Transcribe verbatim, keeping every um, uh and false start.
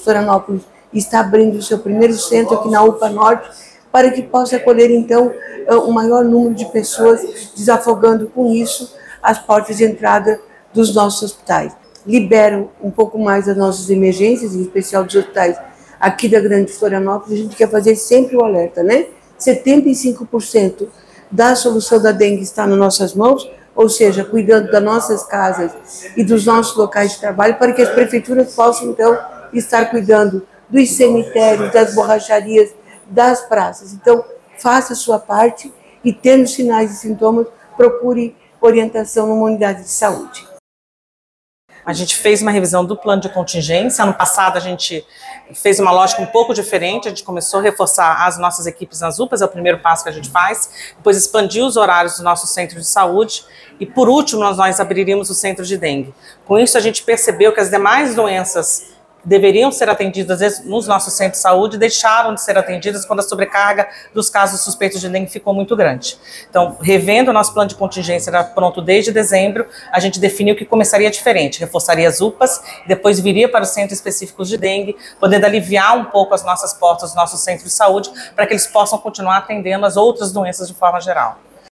Florianópolis está abrindo o seu primeiro centro aqui na U P A Norte, para que possa acolher, então, o maior número de pessoas, desafogando com isso as portas de entrada dos nossos hospitais. Liberam um pouco mais as nossas emergências, em especial dos hospitais aqui da Grande Florianópolis. A gente quer fazer sempre o alerta, né? setenta e cinco por cento da solução da dengue está nas nossas mãos, ou seja, cuidando das nossas casas e dos nossos locais de trabalho, para que as prefeituras possam, então, estar cuidando dos cemitérios, das borracharias, das praças. Então, faça a sua parte e, tendo sinais e sintomas, procure orientação numa unidade de saúde. A gente fez uma revisão do plano de contingência. Ano passado a gente fez uma lógica um pouco diferente, a gente começou a reforçar as nossas equipes nas U P As, é o primeiro passo que a gente faz, depois expandiu os horários do nosso centro de saúde e, por último, nós, nós abriríamos o centro de dengue. Com isso, a gente percebeu que as demais doenças deveriam ser atendidas nos nossos centros de saúde, deixaram de ser atendidas quando a sobrecarga dos casos suspeitos de dengue ficou muito grande. Então, revendo o nosso plano de contingência, era pronto desde dezembro, a gente definiu que começaria diferente, reforçaria as U P As, depois viria para os centros específicos de dengue, podendo aliviar um pouco as nossas portas, os nossos centros de saúde, para que eles possam continuar atendendo as outras doenças de forma geral.